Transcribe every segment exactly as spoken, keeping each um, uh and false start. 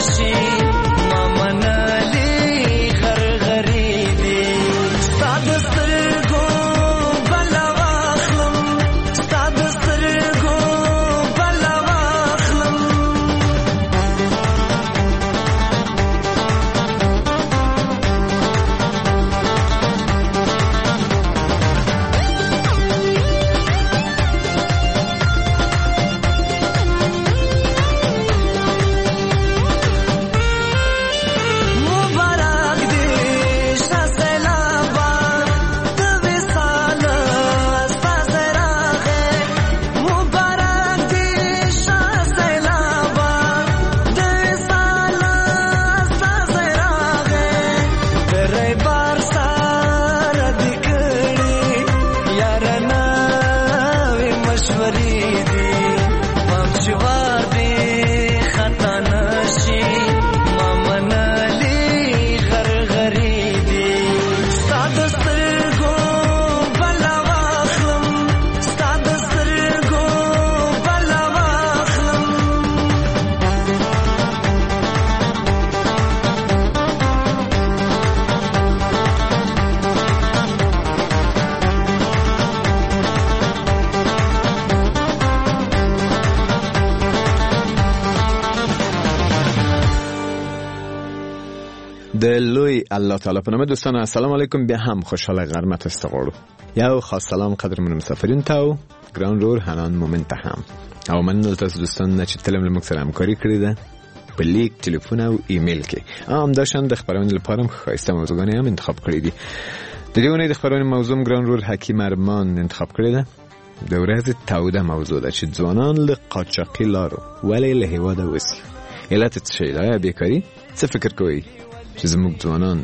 د لوی الله تعالی په نامه دوستان السلام علیکم. بیا هم خوشحال غرمت استقرارو یا خاص سلام قدرمن مسافرین تاو ګران رور حنان مومن ته هم او مننه تاسو دوستان نه چې تلم له موږ سره همکاري کړې ده په لیک ټلیفون او ایمیل کې. ام دا شان د خبرونې لپاره خاصه موضوعونه هم انتخاب کړې دي. د دې ونې د خبرونې موضوع ګران رور حکیم ارمان انتخاب کړې ده. د ورځې تاوده موضوع ده چې ځوانان له قاچاقي لارو ولې له هیواده وځي. علت څه شی ده؟ بیکاری. څه فکر کوئ چې زموږ ځوانان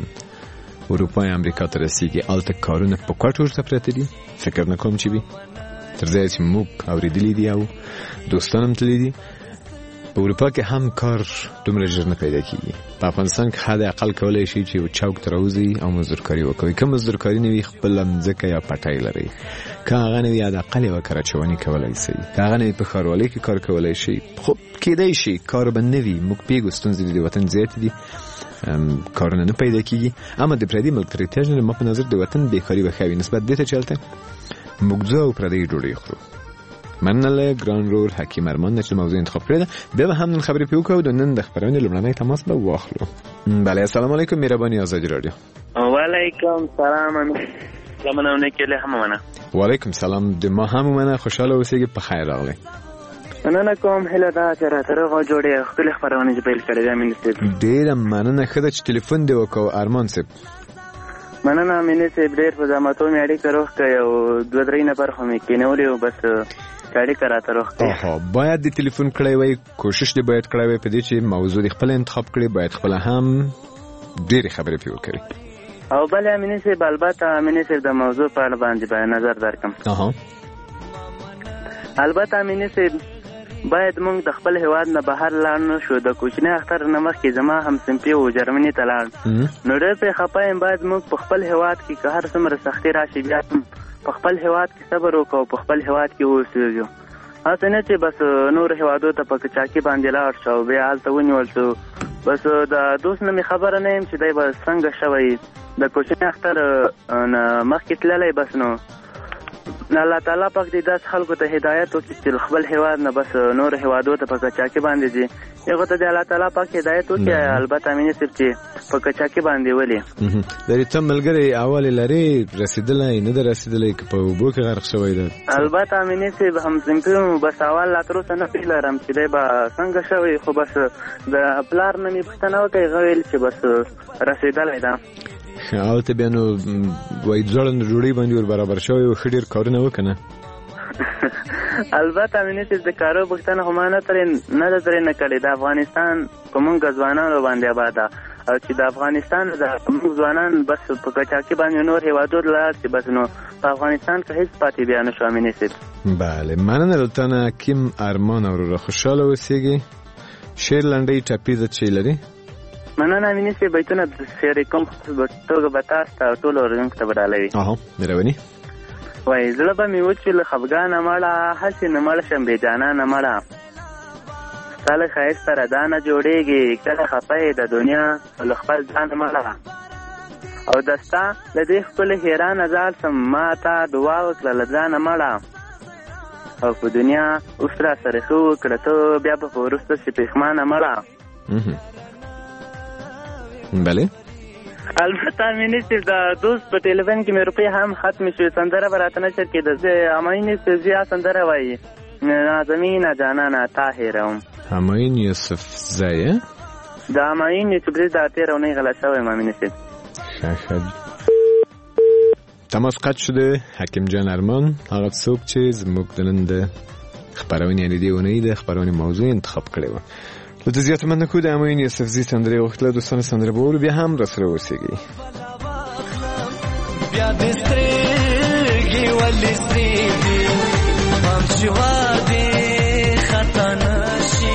اروپا یا امریکا ته رسیږي الته کارونه په کوټ ورته پرته دي؟ فکر نه کوم چې وي تر ځای چې موږ اورېدلي دي او دوستان هم تللي دي. په اروپا کې هم کار دومره ژر نه پیدا کېږي. په افغانستان کې حد اقل کولی شي چې یو چوک ته راوځي او مزدورکاري وکړي. که مزدورکاري نه وي خپله مځکه یا پټی لري، که هغه نه وي حد اقل یوه کراچواني کولی شي، که هغه نه وي په ښاروالۍ کې کار کولی شي. خب کېدی شي کار به نه وي، موږ پوهېږو ستونزې د وطن زیاتې دي، کارونه نه پیدا کېږي. اما د پردي ملک تر احتیاج نه ما په نظر د وطن بیکاري به ښه وي نسبت دې ته چې هلته موږ ځو او پردۍ ډوډۍ خورو. مننه ګران رور حکیم ارمان چې موضوع انتخاب کړی ده. بیا به هم نن خبرې پې وکړو. د نن د خبرونې لومړنی تماس به واخلو. بله السلام علیکم مهرباني آزادي رادیو. وعلیکم سلام. لمنونه کې له هم منه. وعلیکم سلام. د ما هم منه. خوشاله اوسئ په خیر راغلی. مننه کوم. هله دا چې راته راغو جوړې خپل خبرونه چې پیل کړې ده مين ستې. ډېر مننه خدای چې ټلیفون دی وکاو ارمان صاحب. مننه مين ستې ډېر په زماتو مې اړیکه روخ کړ او دوه درې نفر هم کې نه ولې بس کاړي کراته روخ کړ. اها باید د ټلیفون کړی وای، کوشش دی باید کړی وای په دې چې موضوع خپل انتخاب کړي، باید خپل هم ډېر خبرې پیو کړي. او بل مين ستې البته مين ستې د موضوع په اړه باندې باید نظر درکم. اها البته مين ستې باید موږ د خپل هیواد نه بهر لاړ نه شو. د کوچنی اختر نه مخکې زما هم سمپی و جرمني ته لاړ نو ډېر پرې خفه یم. باید موږ په خپل هیواد کې که هر څومره سختي راشي بیا په خپل هیواد کې صبر وکړو، په خپل هیواد کې اوسېږو. هسې نه چې بس نور هیوادو ته په کچاکي باندې لاړ شو بیا هلته ونیول شو. بس د دوست نه مې خبره نه یم چې دی به څنګه شوی. د کوچنی اختر نه مخکې تللی بس نو الله تعالی پاک دې داس خلکو ته هدایت وکړي چې خپل هیواد نه بس نور هیوادو ته په کچاکي باندې دي. یو ته دې الله تعالی پاک هدایت وکړي. البته مینه صرف چې په کچاکي باندې ولي درې ته ملګری اول لري رسیدلای نه رسیدلای په وبو کې غرق شوی ده. البته مینه صرف هم سمپل بس اول لا تر اوسه نه پیلرم چې دی به څنګه شوی. خو بس د پلار نه مې پښتنه وکړي غویل چې بس رسیدلای ده. او ته بیا نو وای ځړن جوړی باندې ور برابر شوی او خډیر کارونه وکنه. البته مینه چې د کارو پښتنه هم نه تر نه تر نه کړي. د افغانستان کومه ځوانانو باندې آباد او چې د افغانستان د ځوانان بس په کچاکي باندې نور هیوادو لار چې بس نو په افغانستان کې هیڅ پاتې بیا نه شو مینه سي. بله مننه لطفا حکیم ارمان او خوشاله اوسئ. شیر لنډی ټاپی د چي لري. مننه مینه سي بیتونه د سری کوم توګه به تاسو ته ټول ورنګ ته بدلوي. اها مهرباني. وای زړه به مې و چې له خفګانه مړه هسې نه مړه شم بې جانانه مړه تاله ښایست سره دا نه جوړېږي کله خفه د دنیا له خپل ځان مړه او دستا له دې ښکلې حیرانه ځال سم ما ته دعا وکړه له ځانه مړه او په دنیا اوس را سره ښه وکړه ته بیا به په وروسته شي پښېمانه مړه. بله البته مینې چې د دوست په ټلیفون کې مې روپۍ هم ختمې شوې سندره به راته نشر کېده همایون یوسفزي سندره وایي نازمینه جانانه تا هېروم. همایون یوسفزی د همایون یوسفزي دا تېره اونۍ غلا شوی ما مینې صاحب. تماس قطع شده. حکیم جان ارمان هغه څوک چې زموږ د نن د خپرونې یعنې دې اونۍ د خپرونې موضوع انتخاب کړې وه. له دې زیاته مننه کوو د همایون یوسفزي سندرې وغوښتله. دوستانو سندره به اورو بیا هم راسره اوسېږئ. بیا دې سترګې ولې سرې دي پام چې واده خطا نشي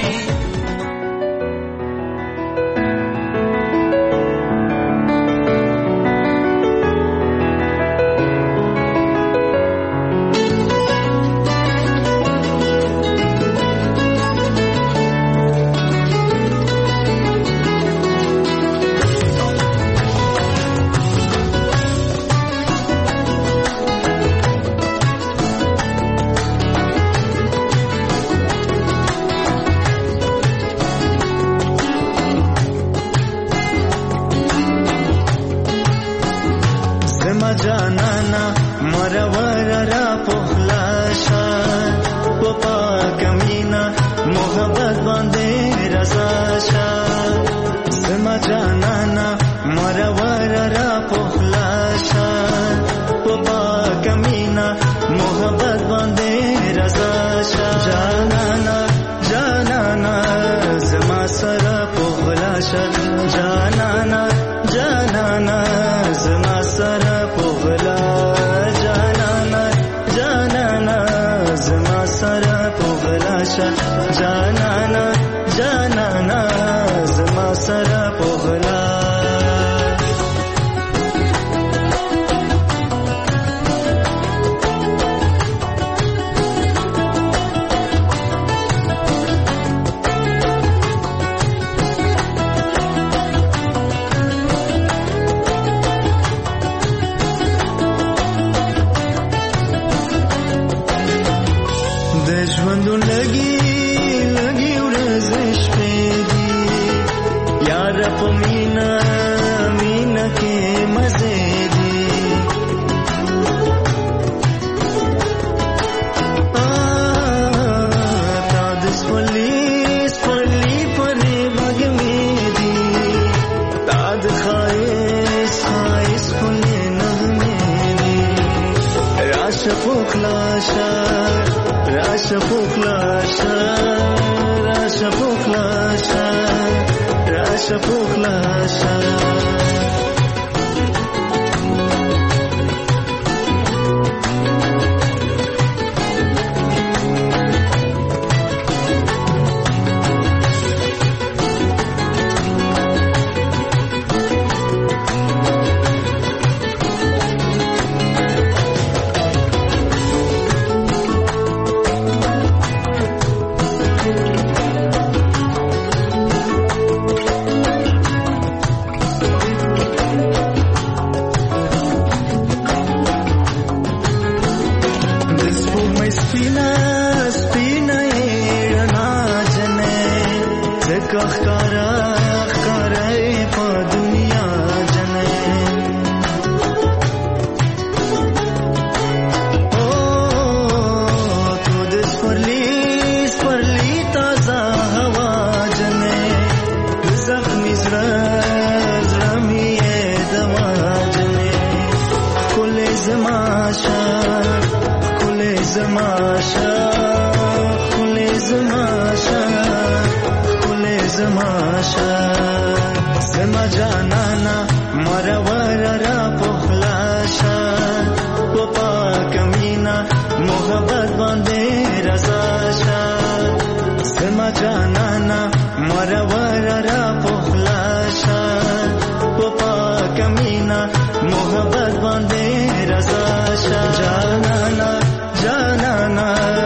मोहब्बत बांधे रज़ा शाह जानना जानना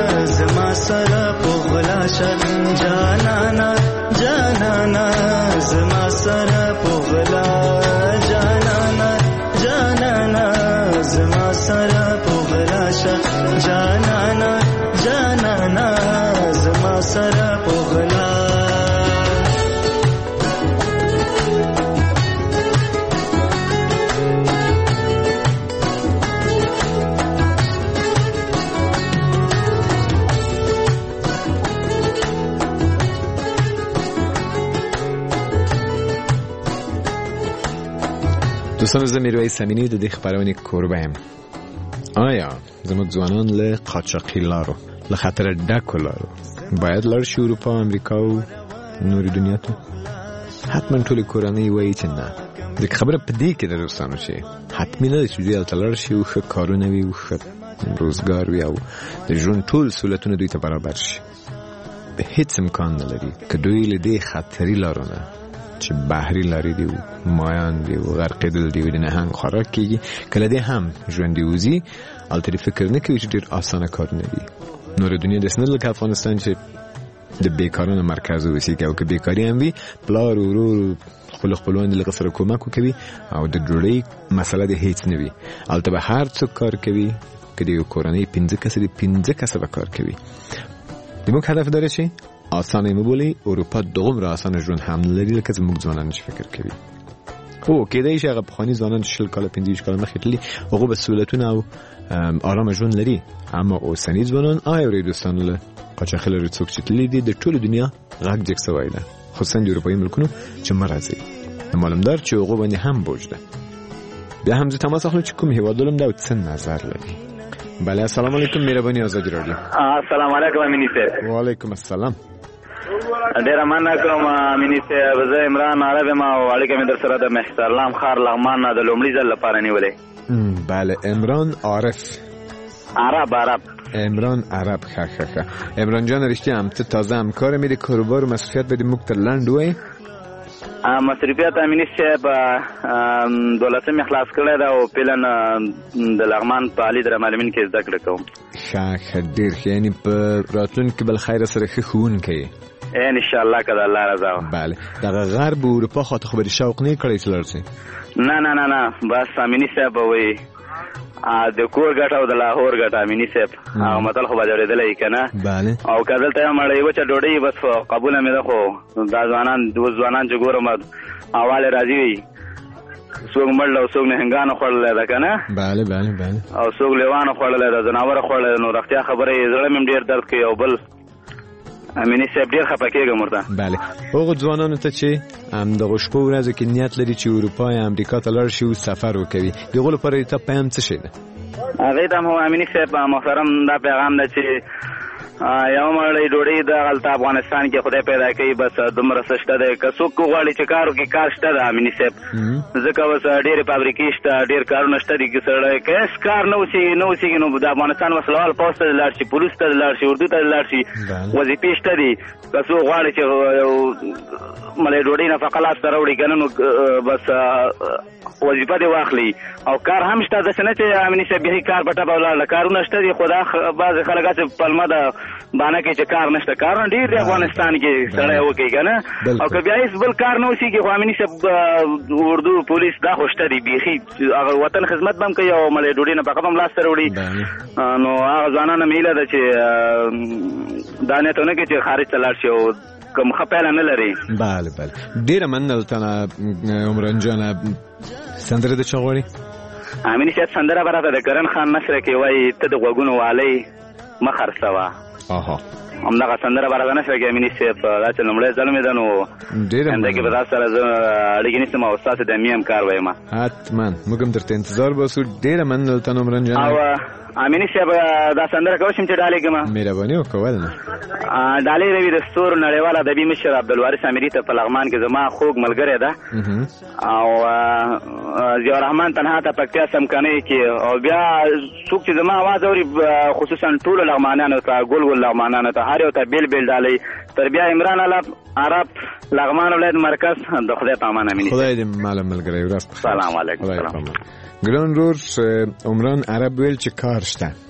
زما سره پغلا جانانا جانانا زما سره پغلا شه جانانا جانانا زما سره پغلا دوستان زه میرویس امینی د دې خبرونې کوربه یم. آیا زموږ ځوانان له قاچاقي لارو له خطر ډکو لارو باید لاړ شي اروپا او امریکا او نورې دنیا ته؟ حتما ټولې کورنۍ وایي چې نه. ځکه خبره په دې کې ده دوستانو چې حتمي نه ده چې دوی هلته لاړ شي او ښه کارونه وي او ښه روزګار وي او د ژوند ټول سهولتونه دوی ته برابر شي. هیڅ امکان نه لري که دوی له دې خطري لارو نه چې بحري لارې دي او مایان دي او غرقېدل دي او د نهنګ خوراک کېږي، کله دې هم ژوندي وځي هلته فکر نه کوي چې ډېر اسانه کارونه دي. نوره دنیا داسې نه ده لکه افغانستان چې د بیکارانو مرکز اوسېږي او که بیکاري هم وي پلار او ورور خپلو خپلوان د لږه سره کومک وکوي او د ډوډۍ مسله د هیڅ نه وي. هلته به هر څوک کار کوي، که د یو کورنۍ پنځه کسه دي پنځه کسه به کار کوي. زموږ هدف داره چې آسانه مبولی اروپا دوغم را آسانه ژوند هم لري لکه زموږ ځوانان چې فکر کوي. خو کېدای شي هغه پخواني ځوانان شل کاله پنځه ویشت کاله مخکې تللي هغوی به سهولتونه او آرامه ژوند لري، اما اوسني ځوانان آیا اورئ دوستانو له قاچاقي لارې څوک چې تللي دي د ټولې دنیا غږ جګ سوی ده، خصوصا د اروپایي ملکونو چې مه راځئ. معلومدار چې هغوی باندې هم بوج ده. بیا هم زه تماس اخلم چې کوم هېواد ولم ده او څه نظر لري. بله السلام علیکم مهرباني آزادي راډیو. السلام علیکم امینی صاحب. وعلیکم السلام. ډیره مننه کوم امینی صاحب. زه عمران عرب یم او اړیکه مې در سره د مهترلام ښار لغمان نه د لومړي ځل لپاره نیولې. بله عمران عارف. عرب عرب عمران عرب. ښه ښه ښه عمران جان رښتیا هم ته تازه همکار مې د کاروبار و مصروفیت به دې موږ ته لنډ ووایې. مصروفیت امینی صاحب دولسم خلاص کړی ده او پلن د لغمان په علي درمالمین کې زده کړه کوم. ښه ښه ډېر ښه، یعنې په راتلونکي کې به له خیره سره ښه ښوونکی یې انشاءالله که د الله رضا وه. بله دغه غرب اروپا خواته خو به دې شوق نه یې کړی چې لاړ شې؟ نه نه نه نه بس امینی صاحب به وایي د کور ګټه او د لاهور ګټه امینی صاحب هغه متل خو به د اورېدلی که نه. بله او که دلته یم مړی وچه ډوډۍ بس قبوله مې ده، خو دا ځوانان اوس ځوانان چې ګورم اواله راځي وي څوک مړ او څوک نهنګانو خوړلی ده که نه. بله بله بله او څوک لیوانو خوړلی ده، ځناوره خوړلی ده. نو رښتیا خبره یې زړه مې ډېر درد کوي او بل امینی صاحب ډېر خفه کېږم ورته. بله هغو ځوانانو ته چې همدغو شپو ورځو کې نیت لري چې اروپا یا امریکا ته لاړ شي او سفر وکوي، د هغو لپاره د تا پیغام څه شی ده؟ هغې ته هم امیني صاحب محترم دا پیغام ده چې یو مړۍ ډوډۍ دغلته افغانستان کې خدای پیدا کوي، بس دومره څه شته دی. که څوک وغواړي چې کار وکړي کار شته ده امیني صاحب، ځکه اوس ډېرې فابریکې شته، ډېر کارونه شته دي. که سړی که هېڅ کار نه اوسېږي نه اوسېږي نو د افغانستان وسلوال پوځ ته دې لاړ شي، پولیس ته دې لاړ شي، اردو ته دې لاړ شي، وظیفې شته دي. که څوک غواړي چې یو مړۍ ډوډۍ نفقه لاسته راوړي که نه نو بس وظیفه دې واخلي او کار هم شته. داسې نه چې امیني صاحب بیا کار په ټپه ولاړله، کارونه شته دي. خو دا بعضې خلک هسې پلمه ده بانه کوي چې کار نشته. کارونه ډېر دی افغانستان کې سړی وکړي که نه. او که بیا هېڅ بل کار نه اوسېږي خو امیني صاحب اردو پولیس دا خو شته دي بیخي، هغه وطن خدمت به هم کوي او مړۍ ډوډۍ نفقه به هم لاسته راوړي. نو هغه ځوانان هم هیله ده چې دا نیت ونه کړي چې خارج ته لاړ شي او کوم ښه پیله نه لري. بله بله ډېره مننه له تا نه عمران جانه. سندره د چا غواړي؟ امیني صاحب سندره به راته د کرن خان نثره کې وایي ته د غوږونو والی مه خرڅوه. آها همدغه سندره به راته نشوه کې امیني صاحب دا چې لومړی ځل مې ده نو همدغې به تاسو سره زه اړیکې نیسم او ستاسو د مې هم کار به یم. حتما موږ هم درته انتظار باسو. ډېره مننه له تا نه عمران جانه. او امیني صاحب دا سندره کولی شم چې ډالۍ کړم؟ مهرباني وکول نه ډالۍ روي د ستورو نړیوال ادبي مشر عبدالوارث اميري ته په لغمان کې زما خوږ ملګری ده او ضیاء الرحمن تنها ته پکتیا سمکنۍ کې. او بیا څوک چې زما اواز اوري خصوصا ټولو لغمانیانو ته ګل ګل لغمانیانو ته هر یو ته بیل بیل ډالۍ. تر بیا عمران عرب لغمان ولایت مرکز د خدای په امان امیني. خدای دې مال ملګری ورځ. سلام علیکم. ګران رور عمران عرب ویل چې کار شته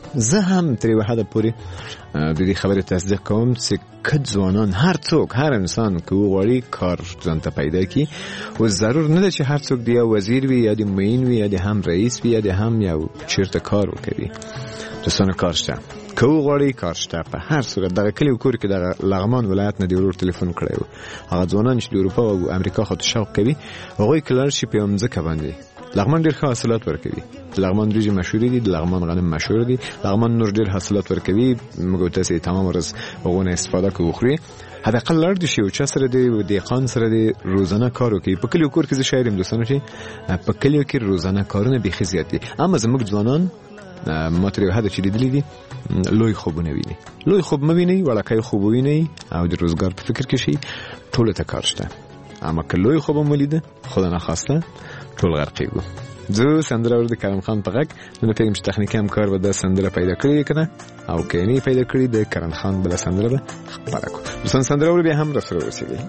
زه هم تر یوه حده پورې د دې خبرې تصدیق کوم چې که ځوانان هر څوک هر انسان که وغواړي کار ځان ته پیدا کړي، او ضرور نه ده چې هر څوک د یو وزیر وي یا د معین وي یا د هم رئیس وي یا د هم یو چیرته کار وکوي. دوستانو کار شته، که وغواړي کار شته. په هر صورت دغه کلی و کور کې دغه لغمان ولایت نه د ورور تلیفون کړی و، هغه ځوانان چې د اروپا او امریکا خواته شوق کوي هغوی کلرشیپ یې هم ځکه باندې لغمان ډېر ښه حاصلات ورکوي. لغمان وریجې مشهورې دي، د لغمان غنم مشهور دي، لغمان نور ډېر حاصلات ورکوي. موږ تاسې تمام ورځ هغو نه استفاده کوو وخوري. حداقل لاړ دي شي او چا سره دی و دهقان سره دی روزانه کار وکړي. په کلیو کور کې زه شاعر یم دوستانو چې په کلیو کې روزانه کارونه بیخي زیات دي. اما زموږ ځوانان ما تر یو حده چې لیدلي دي لوی خوبونه ویني. لوی خوب مه وینئ، وړوکی خوب ووینئ او د روزګار په فکر کې شئ. ټولو ته کار شته، اما که لوی خوب هم ولیده خدا نخواسته ټول غرقېږو. زه سندره اورو د کرم خان په غږ. نه پوهېږم چې تخنیکي همکار به دا سندره پیدا کړې که نه، او که یې نه پیدا کړې د کرم خان بله سندره به خپله کړو. دوستان سندره اورو بیا هم راسره ورسېږئ.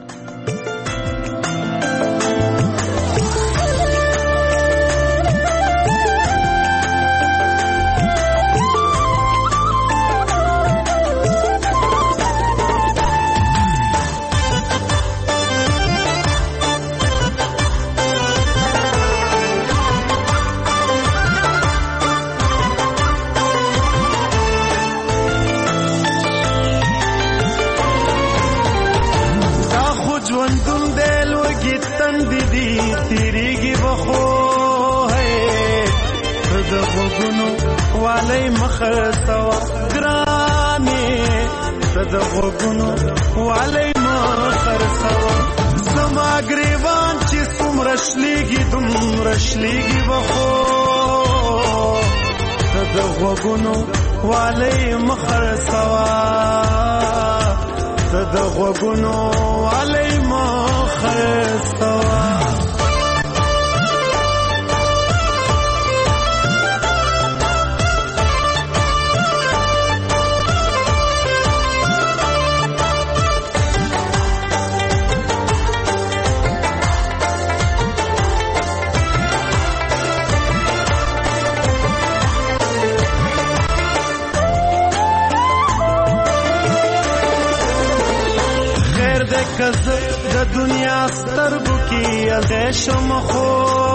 د دنیا سترګو کې ازشم خو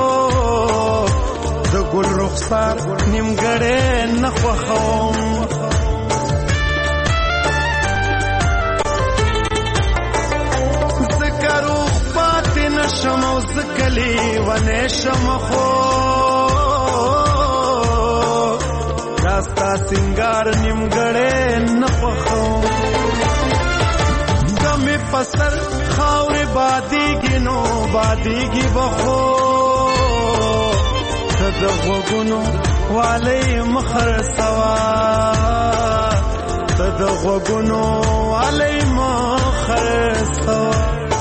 د ګل رخسار نیمګړې نه خوښوم. ځکه روغ پاتې نشم او ځکه لیونی شم خو دا ستا سینګار نیمګړې نه خوښوم. می پسر خاور بادیگی نو بادیگی بخو تد غوگونو والی مخر سوا تد غوگونو والی مخر سوا.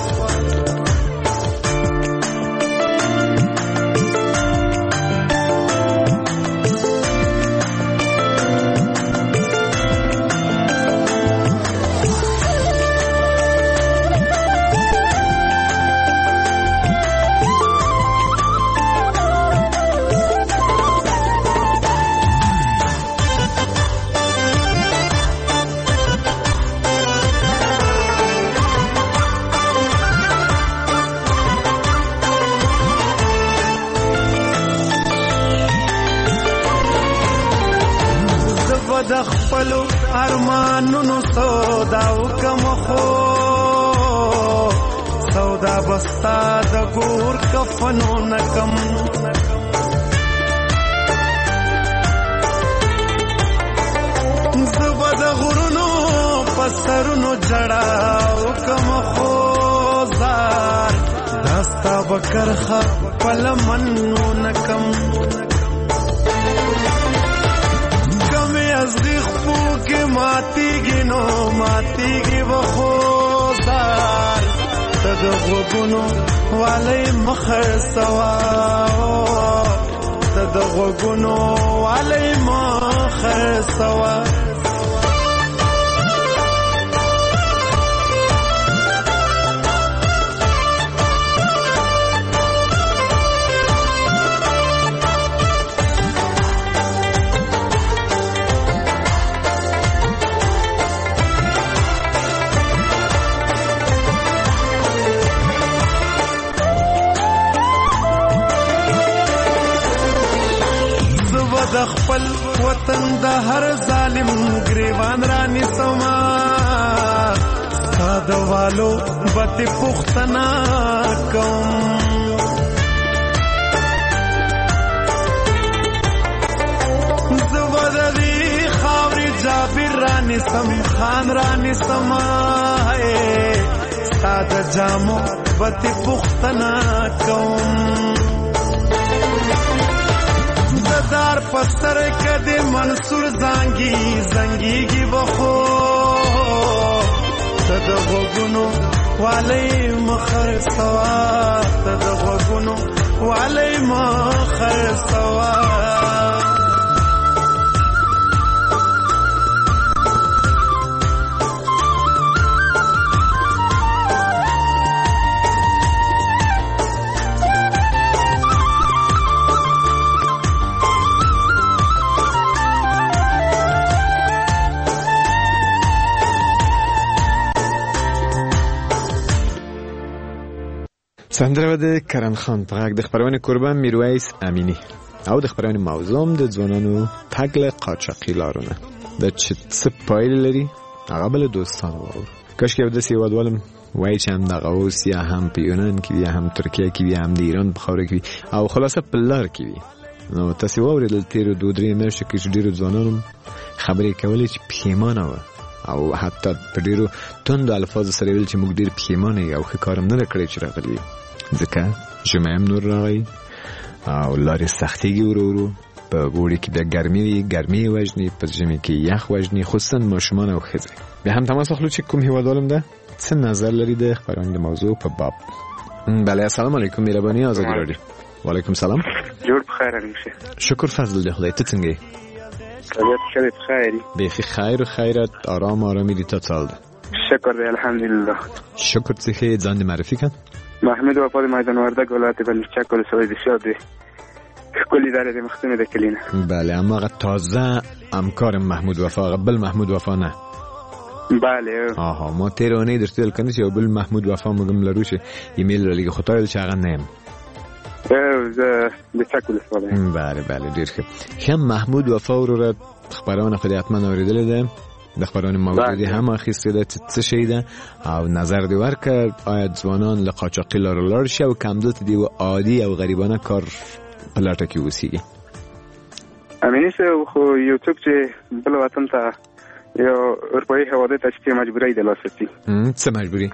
د خپلو ارمانونو سودا وکم خو سودا بستا د ګور کفنو نکم. زبا د غرونو پسرونو جړا وکم خو زار داستا بکرخه پلمنو نکم. از دی خفو که ماتیگی نو ماتیگی بخوزار تد غوگونو والی مخر سوا تد غوگونو والی مخر سوا. د خپل وطن د هر ظالم گریوان رانی سما ساده والو بت پختنا کوم زوردی خاوري جابر رانی سم خان رانی سما ساده جامو بت پختنا کوم دار پسر کده منصور زنگی زنگی گی بخو تد غگونو والی مخر سوا تد غگونو والی مخر سوا سندره و د کرن خان په غږ د خبرونه قربان میرویس امینی او د خبرونه موضوع د ځوانانو تګل قاچاقي لارونه د چې پایل لري هغه بل دوستانو وو کاش کې د سیوادوالم وای چې هم د غوس یا هم په یونان کې یا هم ترکیه کې یا هم د ایران په خوره کې او خلاصه په لار کې وي نو تاسو وورید تیر دو درې میاشتې کې ډیرو ځوانانو خبرې کولې چې پښیمانه و او حتی په ډیرو توند الفاظ سره ویل چې موږ ډیر پښیمانه یو ښه کارم نه کړی چې راغلی ځکه ژمی هم نور راغی او لارې سختېږي ورو ورو په اوړي کې بیا ګرمي وي ګرمي وژني په ژمي کې یخ وژني خصوصا ماشومان او ښځې بیا هم تماس اخلو چې کوم هیوادوالم ده څه نظر لري د خبرونه د موضوع په باب بله السلام علیکم مهرباني آزادی رادیو وعلیکم سلام جوړ بخیر همیشه شکر فضل دی خدای ته څنګه یې طبیعت ښه دی بخیر بیخي خیر و خیرت آرام آرامی دی تا څال ده شکر دی الحمدلله شکر څخه ځان دې معرفي کړه محمد وفا د میدان وردګ ولایت بلچک ولسوالۍ د شاد دی ښکلې دره د مختمه د کلینه بله اما هغه تازه همکار محمود وفا بل محمود وفا نه بله آها ما تیرانه درتیل کنه چې بل محمود وفا مګم لرو چې ایمیل را لګي خدای چې هغه نیم زه د چک ولسوالۍ بله بله ډیر ښه هم محمود وفا ورو خبرونه خو دې حتما اوریدلې ده د خبرونه موجودی هم اخیسته ده څه شي ده او نظر دی ورکړ آیا ځوانان له قاچاقي لار لاړ شي او کمدود دی او عادي او غریبانه کار په لټه کې وسیږي امینه خو یوټیوب چې بل وطن ته یو اروپایي هواده ته چې مجبورای د لاستی څه مجبوری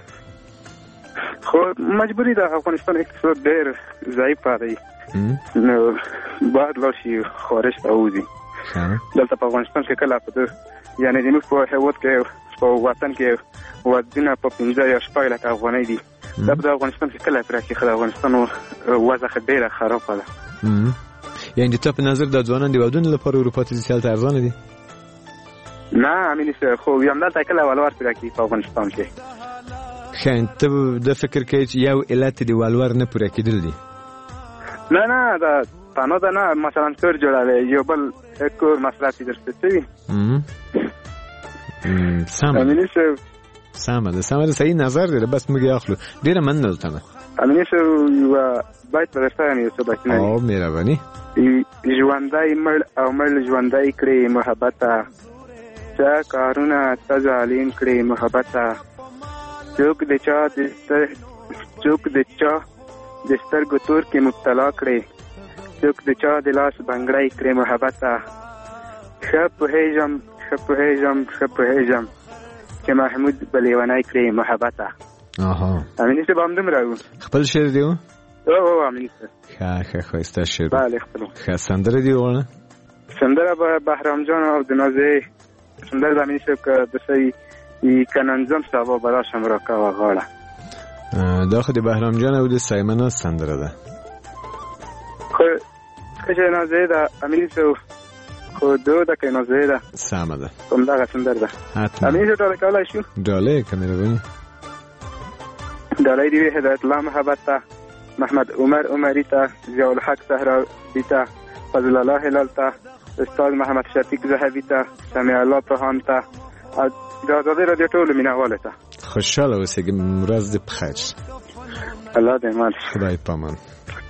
خو مجبوری د افغانستان اقتصاد ډېر ضعیف دی نو باید لاړ شي خارج ته وځي دلته په افغانستان کې کله په یعنی د موږ په هیواد کې په وطن کې ودونه په پنځه یا شپږ لکه افغانۍ دي دا په افغانستان کې کله تر کې خدای افغانستان وضع ډېره خرابه ده یعنی ته په نظر د ځوانان د ودونه لپاره اروپا ته ځل ارزانه دي نه امین خو یم دلته کله ولور تر کې په افغانستان کې خاين ته د فکر کې چې یو علت دی ولور نه پوره کېدل دي نه نه دا تنو دا نه مثلا کور جوړاوي یو بل کور مسله چې درته وي سم امین شه سم ده سم ده صحیح نظر دی بس موږ اخلو ډیره مننه تنه امین شه یو بایت درستانه یو څه بچنه او مهرباني ژوندای مړ او مړ ژوندای کړي محبت چا کارونه تزالین کړي محبت چوک د چا د چوک د چا د سترګو تور کې مبتلا کړي چوک د چا د لاس بنگړای کړي محبت شپ هیجم شپ هیجم شپ هیجم چې محمود بلیوانای کړي محبت آها امینه څه باندې راو خپل شعر دیو او او امینه ښه ښه خوسته شعر bale خپل ښه سندره دی ونه سندره به بهرام جان او د نازې سندره د امینه څه د سي ای کننزم سبا براشم را کا غاړه دا خو د بهرام جان او د سایمنه سندره ده خو کله نازې دا امینه څه خو دوه د کنه نازې ده سم ده کوم دا سندره ده امینه څه ټاله شو ډاله کمره ونی ډاله دی هدایت الله محبت محمد عمر عمریتا ضیاء الحق صحرا بیتا فضل الله هلالتا استاد محمد شفیق زهبیتا سمیع الله پرهانتا دا زاده رادیو ټول مینهواله ته خوشاله اوسئ ورځ دې په خیر الله دې مال خدای پامان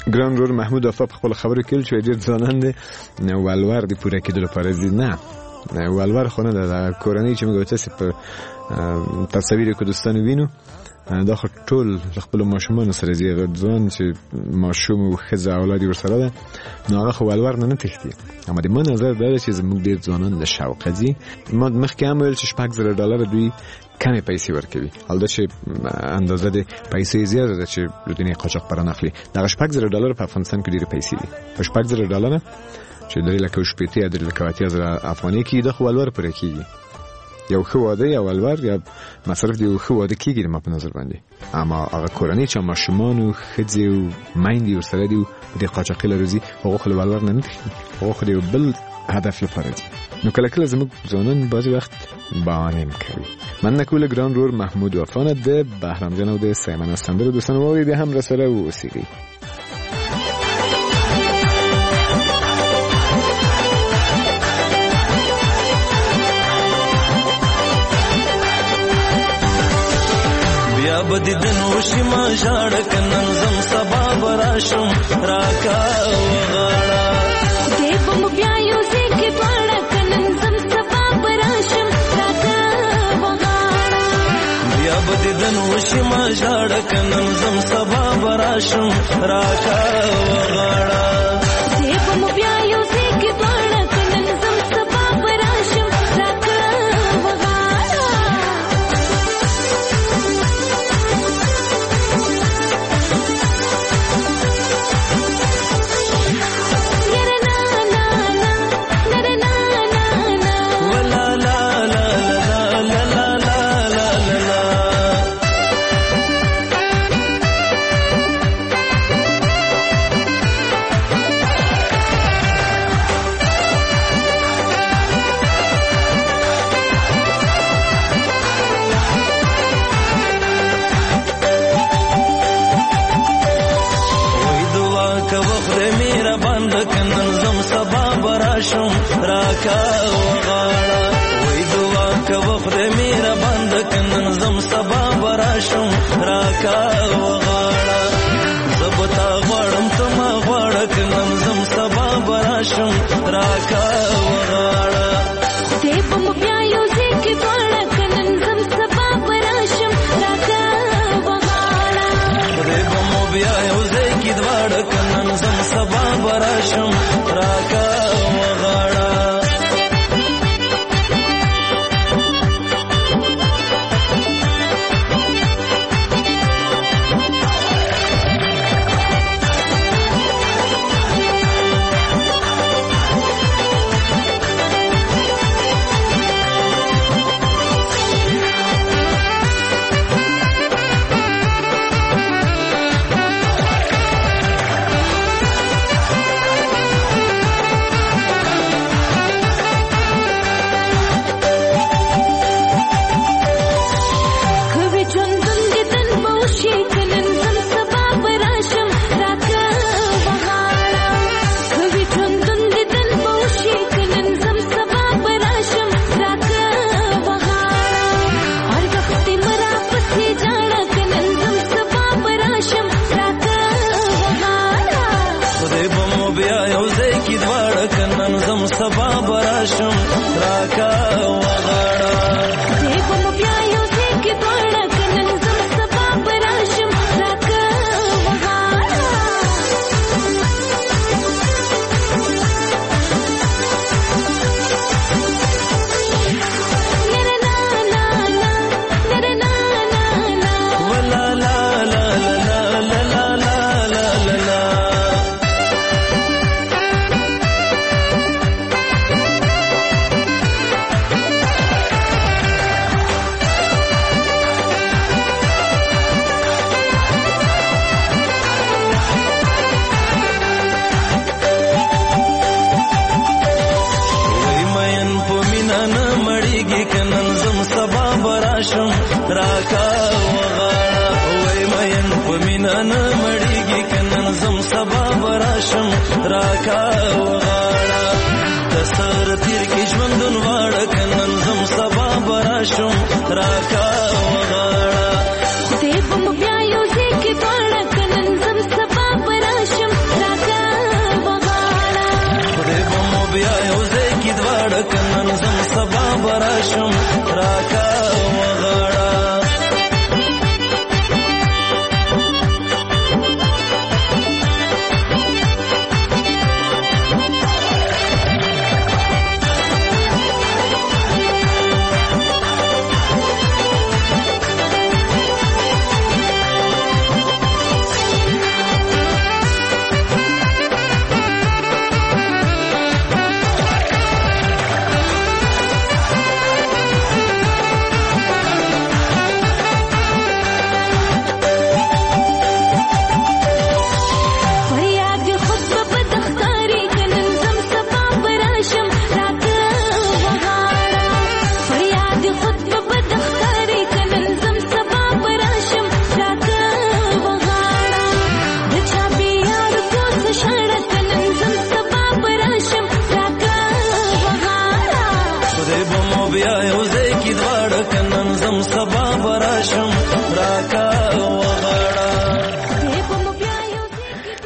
ګران رور محمود وفا په خپل خبرو کې چې ډېر ځوانان دي ولور دي پوره کېدل لپاره دي. نه ولور خو نه ده، کورنۍ چې موږ تاسو په تصویر کې دوستانو وینو دا خو ټول خپل ماشومان سره دي. ځوان چې ماشوم او ښځه اولاد ورسره ده نو هغه خو ولور نه نه تښتي. اما د من نظر دا چې زموږ ډېر ځوانان د شوق دي. ما مخکې هم ویل چې شپږ زره ډالر دوی کمې پیسې ورکوي، البته چې اندازه د پیسې زیاته ده چې د دنیا قاچاق پران اخلي. دغه شپږ زره ډالر په افغانستان کې ډېرې پیسې دي. په شپږ زره ډالر چې درې لکه شپېته یا درې لکه اتیا زره افغانۍ کېږي دا خو ولور پوره کېږي. یو ښه واده یا ولور یا مصرف د یو ښه واده کېږي د ما په نظر باندې. اما هغه کورنۍ چې ماشومان او ښځې او میندې ورسره دي د قاچاقي له روزي هغه خو ولور نه تښتي، هغه خو د یو بل هدف لپاره دي. نو کله کله زموږ ځوانان بعضې وخت بهانې هم کوي. مننه کوله ګران رور محمود وفا نه د بهرام جان او د سیمن سندرو دوستانو واورئ بیا هم راسره واوسېږئ. بیا بدیدن وشي ما ژاړه کنن زم سبا براشم راکا وغاړه دیوم بیا یو ځکه پاړه کنن زم سبا براشم راکا وغاړه بیا بدیدن وشي ما ژاړه کنن زم سبا براشم راکا وغاړه دیوم بیا یو ځکه پاړه کنن زم سبا براشم راکا وغاړه راکا وغاړه وای دعا کوه خدای میرا بند کنن زم سبا براشم راکا وغاړه زبتا غواړم ته ما غواړه کنن زم سبا براشم راکا وغاړه دیوم بیا یو ځکه پاړه کنن زم سبا براشم راکا وغاړه دیوم بیا یو ځکه دواړه کنن زم سبا براشم راکا سبا براشم راکا وغاړه دیوم بیا یو ځکه پاړه کنن زم سبا براشم راکا وغاړه راکا وغاړه وای مین په مینا نه مړیږي کنن زم سبا براشم راکا وغاړه تسر تیر کې ژوندون واړه کنن زم سبا براشم راکا وغاړه دیوم بیا یو ځکه پاړه کنن زم سبا براشم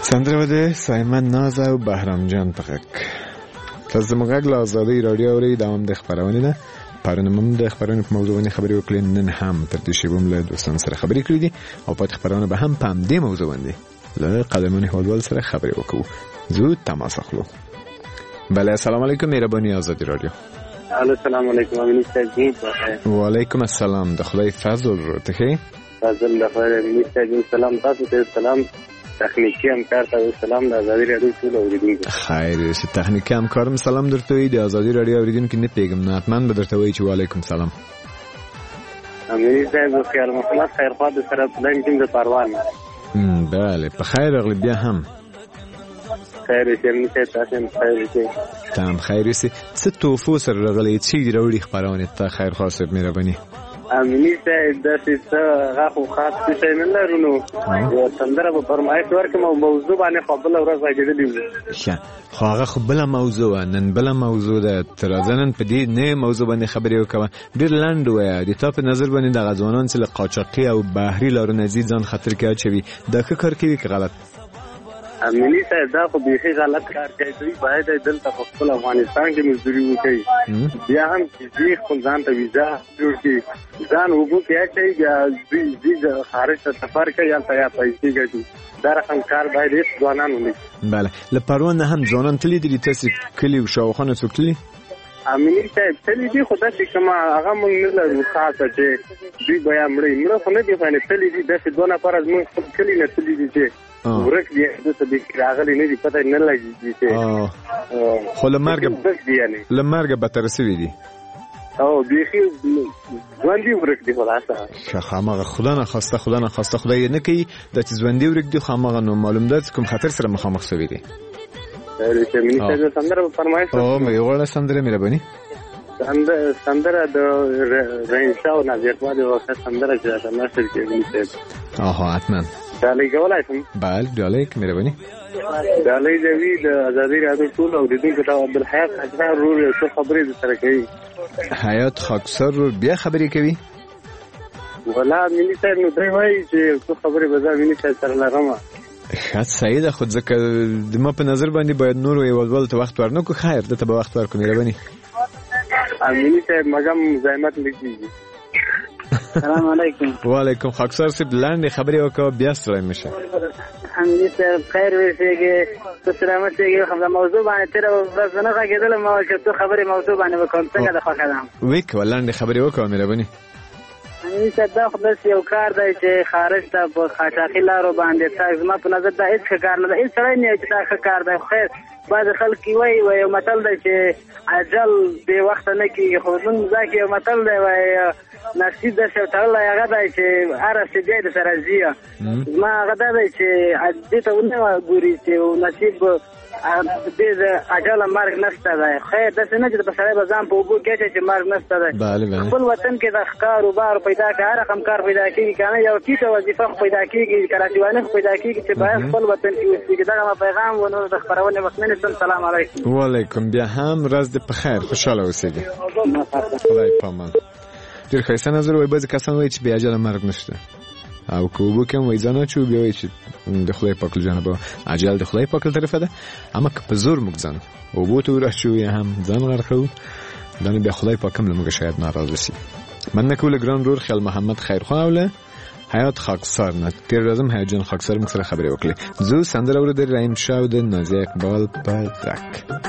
سندره ده سایمن ناز او بهرام جان پغک تاسو موږ له آزادۍ رادیو اوري دوام د خبرونه ده پرون موږ د خبرونو په موضوع باندې خبرې وکړې نن هم تر دې شی بوم له دوستان سره خبرې کړې دي او په خبرونه به هم پام دې موضوع باندې له قدمونه هوډول سره خبرې وکړو زو تماس اخلو بله السلام علیکم مهرباني آزادۍ رادیو السلام علیکم امین صاحب و علیکم السلام د خدای فضل ته کې فضل له خیر امین صاحب سلام تاسو ته سلام تخنیکی همکار ته سلام د آزادۍ رادیو ټول اوریدونکو خیر چې تخنیکی همکارم سلام درته وي د آزادۍ رادیو اوریدونکو نه پیغام نه اتمن به درته وي چې وعلیکم سلام امین صاحب خیر محمد خیر خوا د سره پلان کې د پروان بله په خیر اغلی بیا هم خیر چې امین صاحب تاسو هم خیر چې تام خیر سي څه توفو سره راغلی چې وروړي خبرونه ته خیر خاصه مهرباني امینی صاحب د څه غاخو خاص څه نه لرونو یو سندره په فرمایش ورکوم او موضوع باندې خپل ورځ راګیدلې ښه خو هغه خپل موضوع نن بل موضوع ده تر ځنن په دې نه موضوع باندې خبرې وکړه ډیر لاند وای د تاسو په نظر باندې د غزوانان چې قاچاقي او بحري لارو نزيد ځان خطر کې اچوي دا ښه کار کوي که غلط امینی صاحب دا خو بیخي غلط کار کوي دوی باید دلته په خپل افغانستان کې مزدوري وکړي بیا هم چې دوی خپل ځان ته ویزا جوړ کړي ځان وګو کې اچي بیا دوی دوی خارج ته سفر کوي یا یا پیسې ګټي دا رقم کار باید هیڅ ځوانان ونه بله له پروان هم ځوانان تللی دي تاسو کلی او شاوخانه څوک تللی امینی صاحب تللی دي خو داسې کومه هغه مونږ نه لرو خاصه چې دوی بیا مړی مړه خو نه دي باندې تللی دي داسې دوه نفر از مونږ خپل کلي نه تللی دي چې ورک دی دته د راغلی نه دي پته نه لګي چې خو لمرګ لمرګ به تر سوي دي او بیخي ځوندي ورک دی خلاصه خامغه خدا نه خواسته خدا نه خواسته خدای نه کوي د ځوندي ورک دی خامغه نو معلوم ده کوم خطر سره مخامخ سوي دي چې مینه څه سندره فرمایش او مې وړه سندره مهرباني سندره سندره د رینشاو نه زیاتواله وخت سندره چې د نشر کې ونیسه آها حتما دالای کولای شم بله دالای که مهرباني دالای دوی د آزادۍ رادیو ټول اوریدونکو ته عبدالحیات خاکسار رور یو څه خبرې سره کوي حیات خاکسار رور بیا خبرې کوي ولا مینی صاحب نو دوی وایي چې څه خبرې به زه مینی صاحب سره لرم ښه صحیح ده خو ځکه د ما په نظر باندې باید نورو یوالبل ته وخت ورنکو خیر دته به وخت ورکو مهرباني مینی صاحب مګم زحمت لیکيږي السلام علیکم وعلیکم خاکسار صاحب لاندې خبرې وکړه بیا ستړی مشه حمدي صاحب خیر وشيږي ته سلامت شيږي خو دا موضوع باندې تر ورځ نه غږیدل ما چې ته خبرې موضوع باندې وکړم څنګه د خوښه ده وک ولاندې خبرې وکړه مهرباني حمدي صاحب دا خو بس یو کار دی چې خارج ته په قاچاقي لارو باندې تاسو ما په نظر دا هیڅ کار نه دی هیڅ سړی نه چې دا ښه کار دی خیر بعض خلک وایي وایي یو متل دی چې عجل بې وخته نه کېږي خو زموږ ځای کې یو متل دی وایي نصیب د شو تړلی هغه دی چې هره سجای د سره ځي زما هغه دا دی چې دې ته ونه ګوري چې نصیب دې د اجل مرګ نشته دی خیر داسې نه چې په سړی به ځان په اوبو کې اچوي چې مرګ نشته دی خپل وطن کې د ښکار وبار پیدا کړه هر رقم کار پیدا کېږي که نه یو ټیټه وظیفه خو پیدا کېږي کراچیواني خو پیدا کېږي چې باید خپل وطن کې اوسېږي دغه ما پیغام و نور د خپرونې مخ نه نیسم سلام علیکم وعلیکم بیا هم ورځ دې په خیر خوشحاله اوسېږي خدای پامان ډېر ښایسته نظر وایي بعضې کسان وایي چې بې اجله مرګ نشته او که اوبو کې هم وایي ځان اچوو بیا وایي چې د خدای پاک له جانبه اجل د خدای پاک له طرفه ده اما که په زور موږ ځان اوبو ته ورچوو یا هم ځان غرقوو دا نو بیا خدای پاک هم له موږ شاید ناراضه سي مننه کوو له ګران رور خیال محمد خیرخوا او له حیات خاکسار نه تېر ورځ هم حیات جان خاکسار موږ سره خبرې وکړې زه سندره اورېدل رحیم شاه او د نازیه اقبال په غږ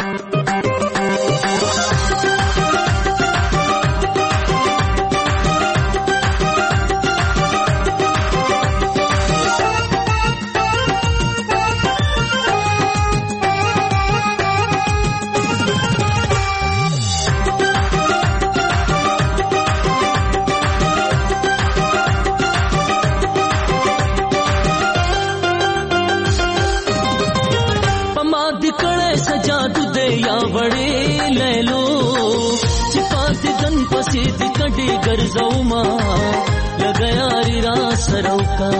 ګرځوما لګیاري را سروکا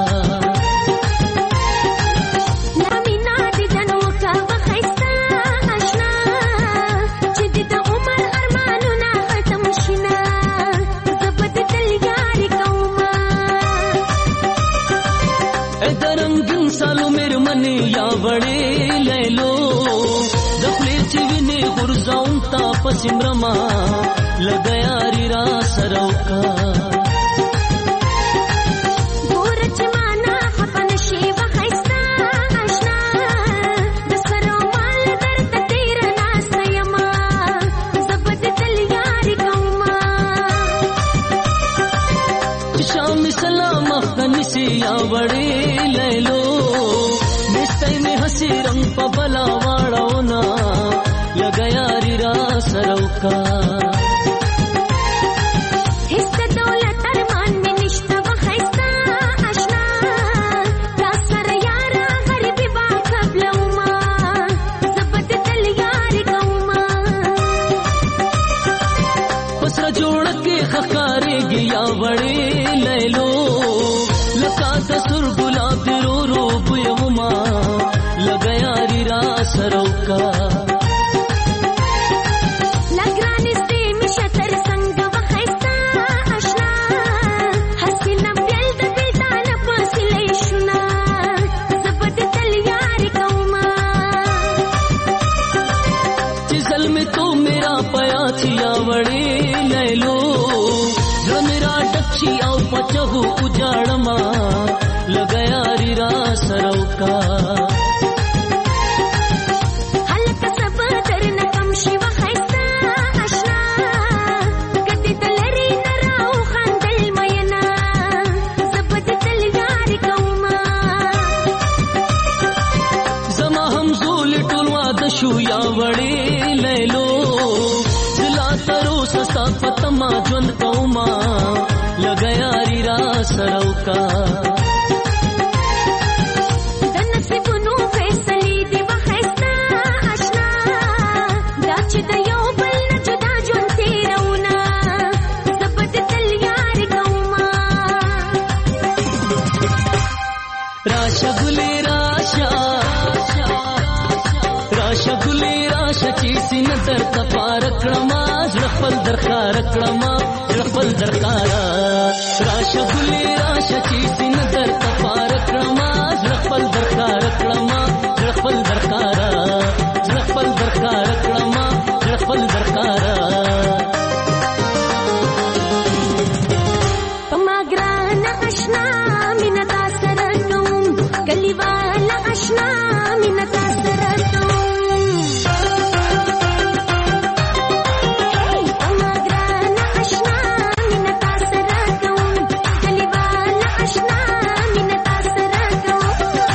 نامینا دي جنو کا وخیستا آشنا چې د عمر ارمانونه ختم شینا زبد دل یاري کوما ادرنګ سالو مېرمن لیونی یا وړې لیلو د خپلې چې وینې غورځوم تا پسې مرما لږه یاري را سره وکړه یا وړې لیلو نشته مې هسې رنګ په بلا واړو نه لږه یاري را سره وکړه هېڅ دولت ارمان مې نشته و ښایسته اشنا تا سره یاره غریبي به قبلومه زه به د تل یاري کومه په سره جوړه کې ښه ښکارېږي یا وړې لیلو لکه د سور ګلاب د رو رو بویوما لږه یاري را سره وکړه لږ رانږدې مې شه تر څنګه و ښایسته اشنا هسې نه بیل د بیلتانه په سیلۍ شونه زه به د تل یاري کومه چې زلمې تو میرا پیا چې یا وړې لیلو زړه مې را ډک شي او په چغو اجاړما لږه یاري را سره وکړه هلکه سبا درنه کم شي و ښایسته اشنا که دې د لرې نه راوخندل مینه زه به د تل یاري کومه زما همزولې ټول واده شو یا وړې لیلو زه لا تر اوسه ستا په تمه ژوند کومه لږه یاري را سره وکړه راشه ګلې راشه راشه ګلې راشه چې سینه درته پاره کړمه زړه خپل درښکاره کړمه زړه خپل درښکاره راشه ګلې راشه چې سینه درته پاره کړمه زړه خپل درښکاره کړمه زړه خپل درښکاره زړه خپل درښکاره کړمه زړه خپل درښکاره په ما ګرانه اشنا مینه تا سره کوم کلیواله اشنا مینه تا سره کوم په ما ګرانه اشنا مینه تا سره کوم کلیواله اشنا مینه تا سره کوم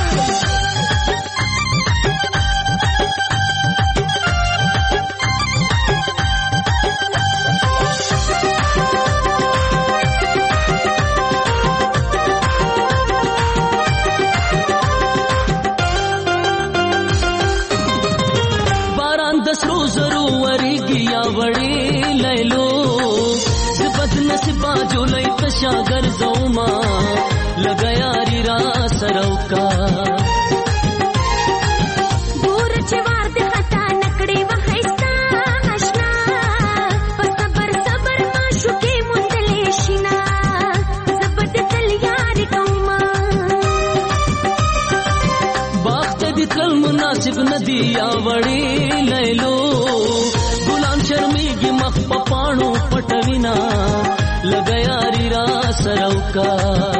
سرو زرو ورېږي یا وړې لیلو زه بد نصیبه جولۍ تشه ګرځومه لږه یاري را سره وکړه ګوره چې وار د خطا نه کړې وه ښایسته اشنا په صبر صبر معشوقې موندلې شینه زه به د تل یاري کومه باغ ته دې تلل مناسب نه دي یا وړې لیلو ګلان شرمېږي مخ په پاڼو پټوینا لږه یاري را سره وکړه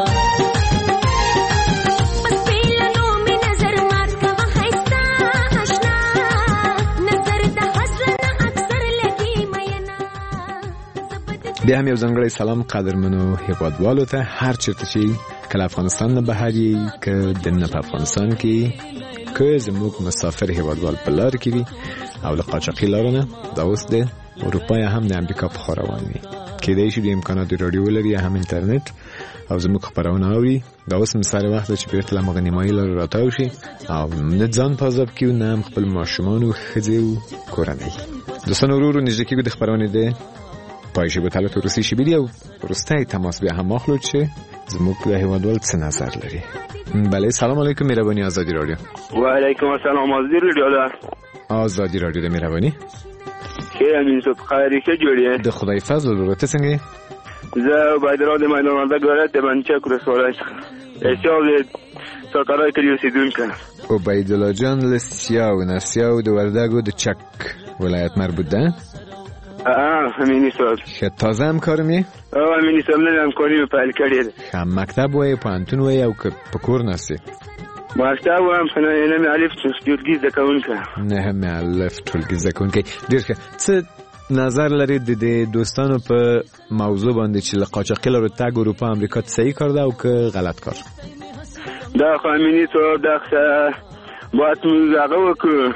سپېلنو مې نظر مات کوه ښایسته اشنا نظر د حسن اکثر لګي مینه بیا هم یو ځانګړی سلام قدرمنو هیوادوالو ته هر چېرته چې کله افغانستان نه بهر یې که دننه په افغانستان کې که زموږ مسافر هیوادوال په لار کې وي او له قاچاقي لارو نه دا اوس د اروپا یا هم د امریکا په خوا روان وي کېدای شي د امکاناتو راډیو ولري یا هم انټرنیټ او زموږ خپرونه اوري دا اوس مساره وخت چې بیرته له همغه نیمایي لارو راتاو شي او نه ځان په عذاب کې نه هم خپل ماشومان او ښځې او کورنۍ دوستان ورو ورو نږدې کېږو د خپرونې د پای ژبې ته له روسي شبیري او وروستی تماس بیا هم واخلو چې زموږ د هیوادوال څه نظر لري. بله سلام علیکم مهربانی آزادی رادیو. و علیکم السلام آزادی رادیو ده. آزادی رادیو ده مهربانی. که امین صبح خیری که جوریه؟ ده خدای فضل ضرورت سنگی؟ زه باید را ده میدان آده گرد ده من چه کرس وارش اشیاء کاکړای کلی اوسېدونکی. عبیدالله جان له سیاو نه، سیاو د وردګو د چک ولایت مربوط ده؟ آه امینی صاحب. ښه، تازه همکارم یې؟ او امینی صاحب نن همکاري مې پیل کړې ده. ښه، مکتب وایې، پوهنتون وایې او که په کور ناست یې؟ مکتب وایم، نهمې الف ټولګي زده کوونکی. نهمې الف ټولګي زده کوونکی. ډېر ښه. څه نظر لري د دې دوستانو په موضوع باندې چې له قاچاقي لارو تګ اروپا امریکا صحیح کار ده او که غلط کار؟ دا خو امیني صاحب دا باید موږ هغه وکړو.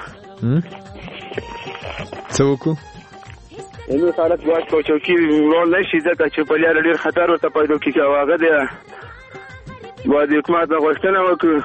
څه وکړو؟ نو خلک باید قاچاقي وران نه شي، ځکه چې په لاره ډېر خطر ورته پیدا کېږي او هغه دی باید حکومت نه غوښتنه وکړو.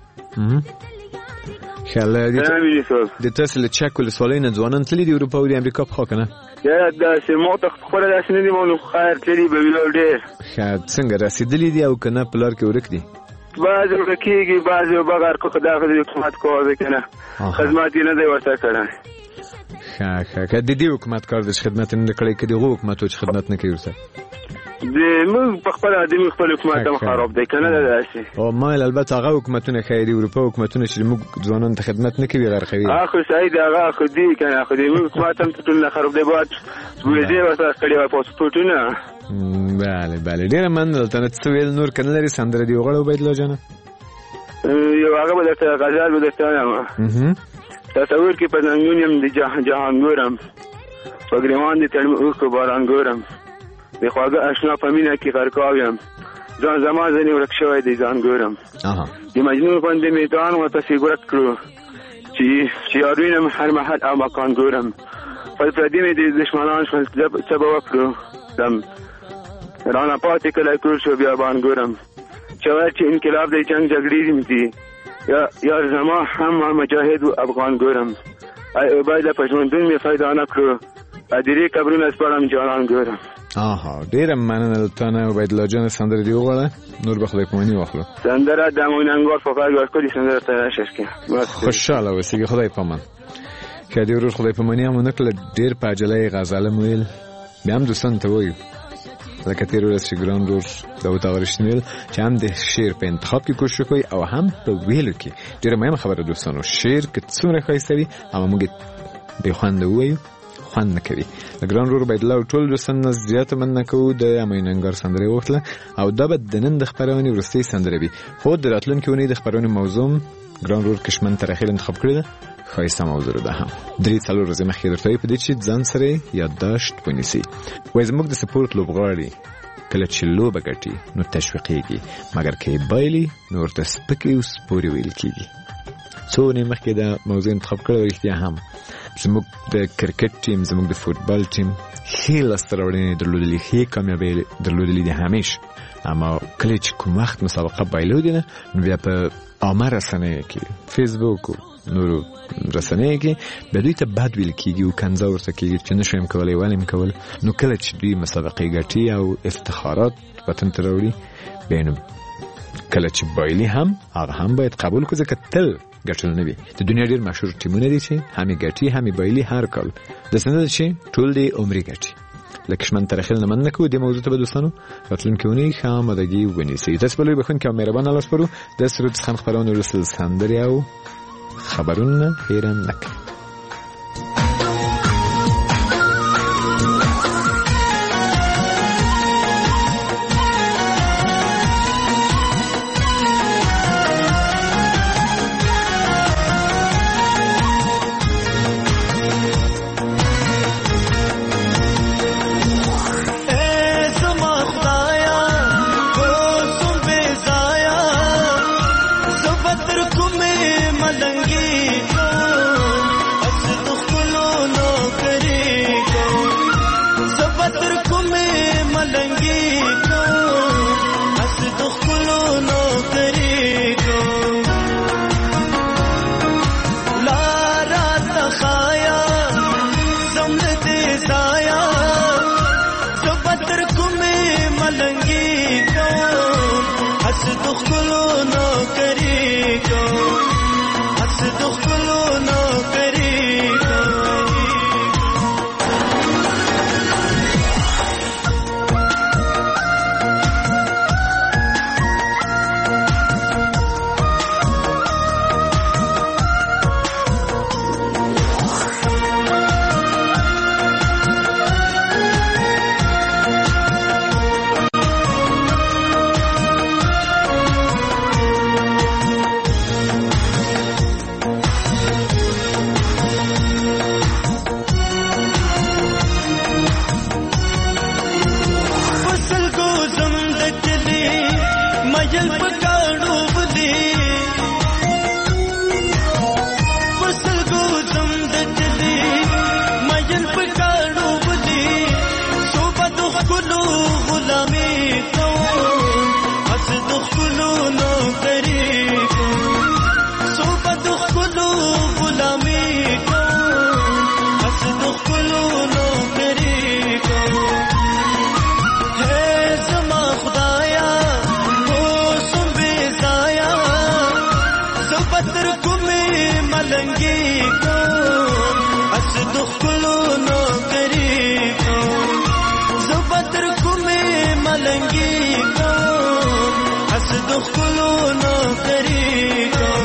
د تاسو له چک ولسوالۍ نه ځوانان تللي دي اروپا او د امریکا په خوا که نه؟ داسې ما ته خپله داسې نه دي، ما نو خیر تللي به وي ډېر. ښه، څنګه رسېدلي دي او که نه په لار کې ورک دي؟ بعضې ورکېږي، بعضې بغیر خو دغه د حکومت کار دی که نه، خدمت یې نه دی ورته کړی. ښه ښه که د دې حکومت کار دی چې خدمت یې نه دی کړی، که د هغو حکومت و چې خدمت نه کوي ورسره؟ د موږ په خپله د موږ خپل حکومت هم خراب دی که نه ده داسې. او مایل البته هغه حکومتونه ښه دي، اروپا حکومتونه چې موږ ځوانانو ته خدمت نه کوي غرقوي. هغه خو صحیح دی، هغه خو دي که نه، خو د موږ حکومت هم ټول خراب دی، باید ویزې ورسره کړې وای، پاسپورټونه. بله بله، ډېره مننه. دلته نه څه ویل نور که نه لري؟ سندره دې وغواړه عبیدالله جانه؟ یو هغه به درته غزل به درته وایم. تصور کې په زنګون یم د جهان ګورم، په ګریوان د تړم اوښکو باران ګورم، د خواږه اشنا په مینه کې غرقاو یم، ځان زما ځینې ورک شوی دی ځان ګورم. د مجنون غوندې مې ځان ورپسې ورک کړو، چې یار وینم هر محل او مکان ګورم، خپل پردي مې د دشمنان شول، څه به وکړو دم رانه پاتې کلی کور شو بیابان ګورم، چې وایي چې انقلاب دی جنګ جګړې دي، یار زما هم مجاهد و افغان ګورم، ای عبیده په ژوندون مې فایده نه کړو، ادیرې قبرونه سپړم جانان ګورم. آها، ډېره مننه له تا نه عبیدالله جان. سندره دې وغواړه، نور به خدای پاماني واخلو. سندره د مویننګار په غږ ورکړي، سندره ته راشش کې خوشحاله اوسېږي. خدای پامان. که دې ورور خدای پاماني هم ونه کړله، ډېر په عجله یې غزله مو ویل، بیا هم دوستانو ته وایو لکه تېره ورځ چې ګران رور داود اغارشتین ویل چې هم د شعر په انتخاب کې کوشش وکړئ او هم په ویلو کې. ډېره مهمه خبره دوستانو، شعر که څومره ښایسته وي اما موږ بې خونده ووایو خوند نه کوي. د ګران رور عبیدالله او ټول دوستانو نه زیاته مننه کوو. د امیننګار سندره یې وغوښتله او دا به د نن د خپرونې وروستۍ سندره وي، خو د راتلونکې اونۍ د خپرونې موضوع ګران رور کشمن تر اخیر انتخاب کړې ده. ښایسته موضوع ده، هم درې څلور ورځې مخکې درته وایي په دې چې ځان سره یادداشت ونیسئ. وایي زموږ د سپورټ لوبغاړي کله چې لوبه ګټي نو تشویقېږي، مګر که یې بایلي نو ورته سپکې او سپورې ویل کېږي. څو اونۍ مخکې دا موضوع انتخاب کړې، رښتیا هم زموږ د کرکټ ټیم، زموږ د فوټبال ټیم ښې لاسته راوړنې درلودلې، ښې کامیابۍ درلودلې دي همیش، اما کله چې کوم وخت مسابقه بایلودې نه نو بیا په عامه رسنیو کې، فیسبوک او نورو رسنیو کې به دوی ته بد ویل کېږي او کنځا ورته کېږي چې نه شویم کولی ولې م کول. نو کله چې دوی مسابقې ګټي او افتخارات وطن ته راوړي، بیا نو کله چې بایلي هم هغه هم باید قبول کړو، ځکه تل ګټل نه وي. د دنیا ډېر مشهور ټیمونه دي چې همې ګټي همې بایلي هر کال، داسې نه ده چې ټول دې عمري ګټي. لکه شمن تر اخیر نه مننه کوو. دې موضوع ته به دوستانو راتلونکې اونۍ ښه آمادګي ونیسئ. تاسو به لوی بښونکي او مهربانه لاس پرو د سرود څخه خپرونه وروسته سندرې او خبرونه هېره نه کړئ. ملنگی کو ملنګي کوم اسد خلونو کری کوم زبتر کومه ملنګي کوم اسد خلونو کری کوم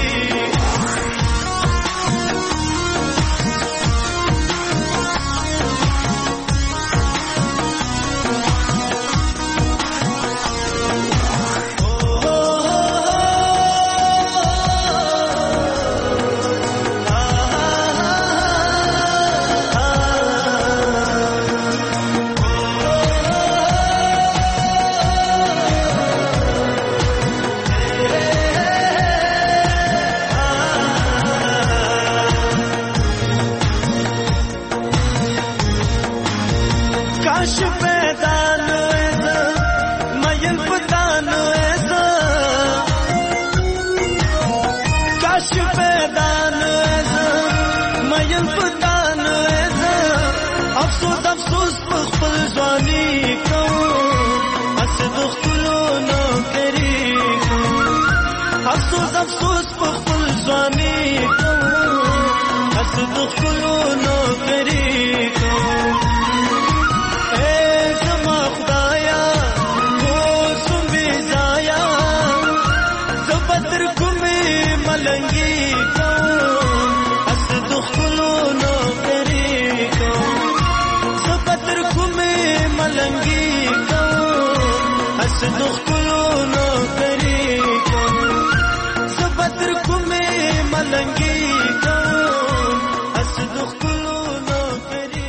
افسوس په خپل ځواني کوم اسد خلونو کری کوم اے زما خدایا اوس مې ځایا زبتر کومې ملنګي کوم اسد خلونو کری کوم زبتر کومې ملنګي کوم اسد خلونو کری بدر کومه ملنګي کوم اسد خلونو کری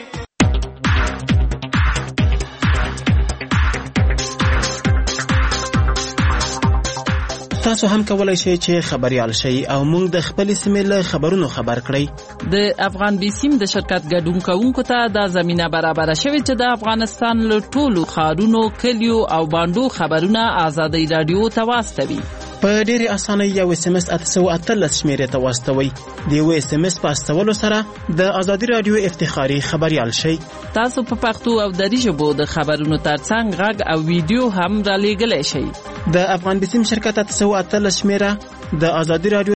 تاسو هم کولای شئ چې خبريال شئ او موږ د خپل سیمې له خبرونو خبر کړئ. د افغان بیسیم د شرکت ګډون کوونکو ته د زمينه برابر شوی چې د افغانستان له ټولو خارونو کلیو او باندو خبرونه آزادۍ رادیو ته واستوي. په ډېرې اسانۍ یو اس ام اس اته سوه اتلس شمیرې ته واستوئ. د یو اس ام اس په استولو سره د ازادي رادیو افتخاري خبريال شئ. تاسو په پښتو او دری ژبو د خبرونو ترڅنګ غږ او ویډیو هم را لېږلی شئ. د افغان بیسیم شرکت اته سوه اتلس شمیره د ازادي رادیو